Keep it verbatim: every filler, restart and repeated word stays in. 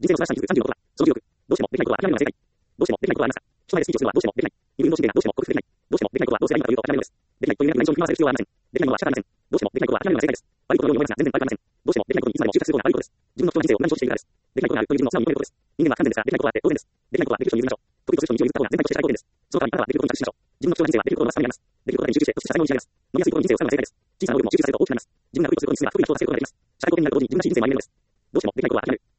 人生の素晴らしさに気づくさんじゅうのことは、その記憶。どうしてもできないことは諦めるのが正解。どうしてもできないことはありますか？人前でスピーチをするのはどうしてもできない。人運動神経がどうしても克服できない。どうしてもできないことはどうすればいいのかというと諦めるのです。できないという連絡に一緒に組み合わせる必要はありません。できないのは仕方ありません。どうしてもできないことは諦めるのが正解です。悪いことのように思いますが全然悪くありません。どうしてもできないことにいつまでも執着することが悪いことです。自分の貴重な人生を無駄に消費しているからです。できないことがあるという自分を素直に認めることです。人間は不完全ですが、できないことはあって当然です。できないことはできる人に譲りましょう。時とする人に道を譲った方が全体として最高点です。その代わりあなたはできることに着地しましょう。自分の貴重な人生はできることを増すためにあります。できることだけに集中して、そして最後に仕上げます。飲みやすいことに人生を使うのが正解です。小さな能力も集中させると大きくなります。自分が得意とすることにするが得意な人をさせることができます。したいことになると同時に自分らしい人生も歩めるのです。どうしてもできないことは諦める。